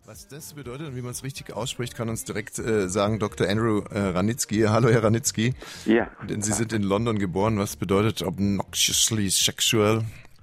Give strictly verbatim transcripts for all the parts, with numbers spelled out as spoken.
Was das bedeutet und wie man es richtig ausspricht, kann uns direkt äh, sagen Doktor Andrew äh, Ranitzky. Hallo, Herr Ranitzky. Ja. Denn Sie sind in London geboren. Was bedeutet obnoxiously sexual?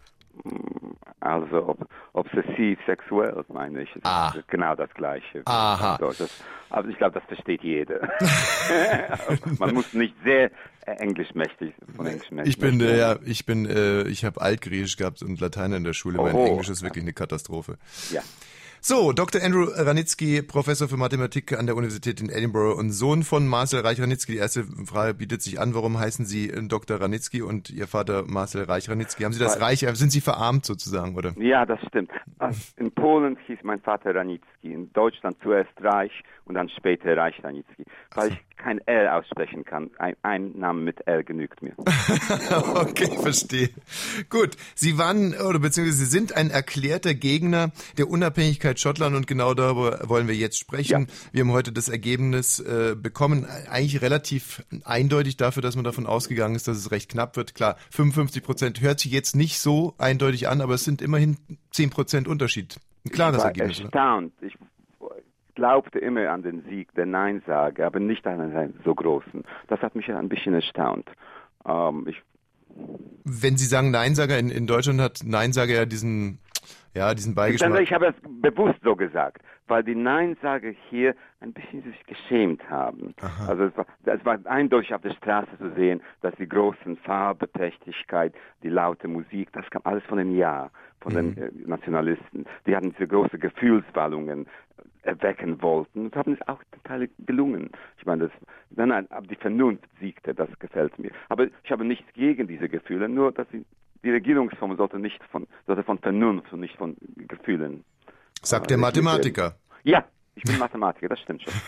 Also ob, obsessiv sexuell, meine ich. Ah. Das ist genau das Gleiche. Aha. Also, das, also ich glaube, das versteht jeder. Man muss nicht sehr äh, englischmächtig von Englisch Ich bin, äh, ja, ich bin, äh, ich habe Altgriechisch gehabt und Latein in der Schule. Mein Oho. Englisch ist wirklich eine Katastrophe. Ja. So, Doktor Andrew Ranitzky, Professor für Mathematik an der Universität in Edinburgh und Sohn von Marcel Reich-Ranitzky. Die erste Frage bietet sich an, warum heißen Sie Doktor Ranitzky und Ihr Vater Marcel Reich-Ranitzky? Haben Sie das Reich, sind Sie verarmt sozusagen, oder? Ja, das stimmt. In Polen hieß mein Vater Ranitzky, in Deutschland zuerst Reich und dann später Reich-Ranitzky, weil ich kein L aussprechen kann. Ein, ein Name mit L genügt mir. Okay, verstehe. Gut, Sie waren, oder beziehungsweise Sie sind ein erklärter Gegner der Unabhängigkeit Schottland und genau darüber wollen wir jetzt sprechen. Ja. Wir haben heute das Ergebnis äh, bekommen, eigentlich relativ eindeutig dafür, dass man davon ausgegangen ist, dass es recht knapp wird. Klar, fünfundfünfzig Prozent hört sich jetzt nicht so eindeutig an, aber es sind immerhin zehn Prozent Unterschied. Ein klares ich war Ergebnis. Erstaunt. Ich glaubte immer an den Sieg der Neinsager, aber nicht an einen so großen. Das hat mich ein bisschen erstaunt. Ähm, ich Wenn Sie sagen Neinsager, in, in Deutschland hat Neinsager ja diesen, ja, diesen Beigeschmack. Ich habe es bewusst so gesagt, weil die Neinsager hier ein bisschen sich geschämt haben. Aha. Also es war, es war eindeutig auf der Straße zu sehen, dass die großen Farbeträchtigkeit, die laute Musik, das kam alles von dem Ja, von mhm. den äh, Nationalisten. Die hatten diese große Gefühlswallungen erwecken wollten und haben es auch total gelungen. Ich meine, das, nein, nein, aber die Vernunft siegte, das gefällt mir. Aber ich habe nichts gegen diese Gefühle, nur dass sie, die Regierungsform sollte nicht von, sollte von Vernunft und nicht von Gefühlen. Sagt der Mathematiker. Ja, ich bin Mathematiker, das stimmt schon.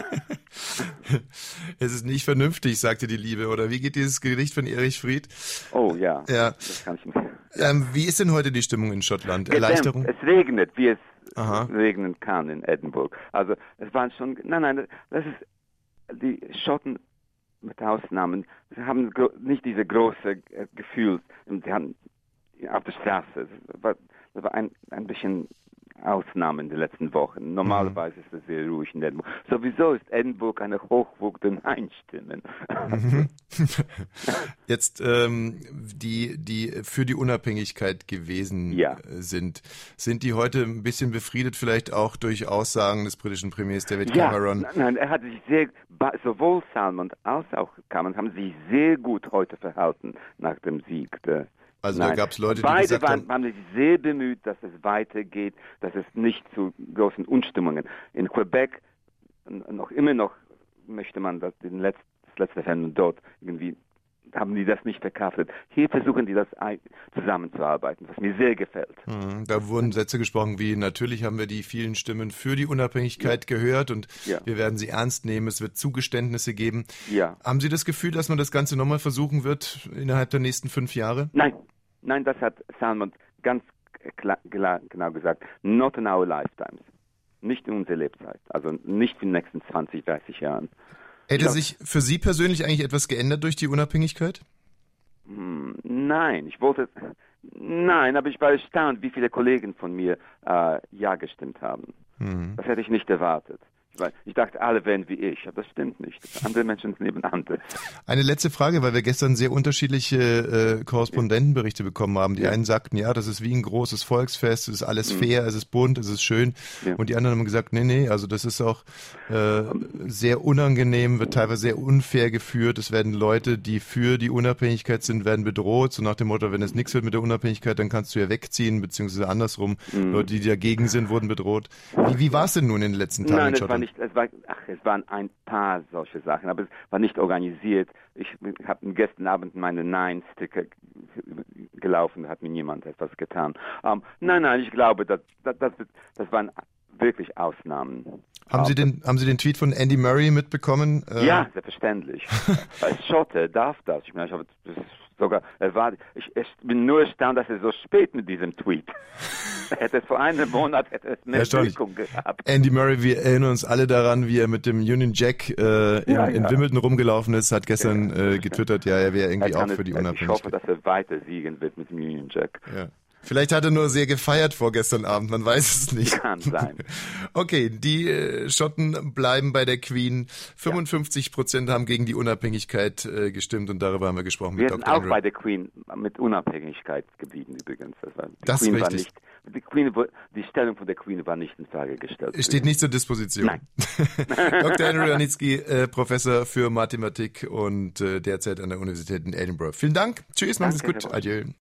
Es ist nicht vernünftig, sagte die Liebe. Oder wie geht dieses Gedicht von Erich Fried? Oh ja, ja. Das kann ich nicht. Ähm, wie ist denn heute die Stimmung in Schottland? Erleichterung? Es regnet, wie es Aha. regnen kann in Edinburgh. Also es waren schon, nein, nein, das ist, die Schotten mit Ausnahmen, sie haben nicht diese große äh, Gefühl, sie haben auf der Straße, das war, das war ein, ein bisschen Ausnahme in den letzten Wochen. Normalerweise mhm. ist es sehr ruhig in Edinburgh. Sowieso ist Edinburgh eine Hochburg der Einstimmen. Mhm. Jetzt ähm, die, die für die Unabhängigkeit gewesen ja. sind, sind die heute ein bisschen befriedet, vielleicht auch durch Aussagen des britischen Premiers David ja, Cameron? Nein, er hat sich sehr, sowohl Salmond als auch Cameron haben sich sehr gut heute verhalten nach dem Sieg der Also Nein. da gab es Leute, die Beide gesagt waren, haben... haben sich sehr bemüht, dass es weitergeht, dass es nicht zu großen Unstimmungen. In Quebec noch immer noch möchte man das, den Letz-, das letzte Referendum dort irgendwie, haben die das nicht verkraftet. Hier versuchen die das zusammenzuarbeiten, was mir sehr gefällt. Mhm, da wurden Sätze gesprochen wie, natürlich haben wir die vielen Stimmen für die Unabhängigkeit ja. gehört und ja. wir werden sie ernst nehmen, es wird Zugeständnisse geben. Ja. Haben Sie das Gefühl, dass man das Ganze nochmal versuchen wird innerhalb der nächsten fünf Jahre? Nein, nein, das hat Salmond ganz klar, klar, genau gesagt. Not in our lifetimes. Nicht in unserer Lebzeit. Also nicht in den nächsten zwanzig, dreißig Jahren. Hätte glaub, sich für Sie persönlich eigentlich etwas geändert durch die Unabhängigkeit? Nein, ich wollte, nein, aber ich war erstaunt, wie viele Kollegen von mir äh, Ja gestimmt haben. Hm. Das hätte ich nicht erwartet. Ich dachte, alle wären wie ich, aber das stimmt nicht. Andere Menschen sind eben anders. Eine letzte Frage, weil wir gestern sehr unterschiedliche äh, Korrespondentenberichte bekommen haben. Die ja. einen sagten, ja, das ist wie ein großes Volksfest, es ist alles mhm. fair, es ist bunt, es ist schön. Ja. Und die anderen haben gesagt, nee, nee, also das ist auch äh, sehr unangenehm, wird teilweise sehr unfair geführt. Es werden Leute, die für die Unabhängigkeit sind, werden bedroht. So nach dem Motto, wenn es nichts wird mit der Unabhängigkeit, dann kannst du ja wegziehen, beziehungsweise andersrum. Mhm. Leute, die dagegen sind, wurden bedroht. Wie, wie war es denn nun in den letzten Tagen Nein, in Schottland? Nicht, es, war, ach, es waren ein paar solche Sachen, aber es war nicht organisiert. Ich habe gestern Abend meine Nein-Sticker gelaufen, da hat mir niemand etwas getan. Um, nein, nein, ich glaube, das, das, das, das waren wirklich Ausnahmen. Haben Sie, den, haben Sie den Tweet von Andy Murray mitbekommen? Ja, selbstverständlich. Als Schotte darf das. Ich meine, ich habe das sogar erwartet. Ich, ich bin nur erstaunt, dass er so spät mit diesem Tweet. Hätte es vor einem Monat hätte es mehr Wirkung gehabt. Andy Murray, wir erinnern uns alle daran, wie er mit dem Union Jack äh, in, ja, ja. in Wimbledon rumgelaufen ist, hat gestern ja, äh, getwittert, ja, er wäre irgendwie er auch für die Unabhängigkeit. Ich hoffe, dass er weiter siegen wird mit dem Union Jack. Ja. Vielleicht hat er nur sehr gefeiert vorgestern Abend, man weiß es nicht. Kann sein. Okay, die äh, Schotten bleiben bei der Queen. fünfundfünfzig Prozent haben gegen die Unabhängigkeit äh, gestimmt und darüber haben wir gesprochen wir mit sind Doktor auch Andrew. Bei der Queen mit Unabhängigkeit geblieben übrigens. Das, war, die das Queen ist war richtig. Nicht, die, Queen, die Stellung von der Queen war nicht in Frage gestellt. Steht nicht zur Disposition. Nein. Doktor Andrew Ranitzky, äh, Professor für Mathematik und äh, derzeit an der Universität in Edinburgh. Vielen Dank. Tschüss, machen Sie es gut. Adieu.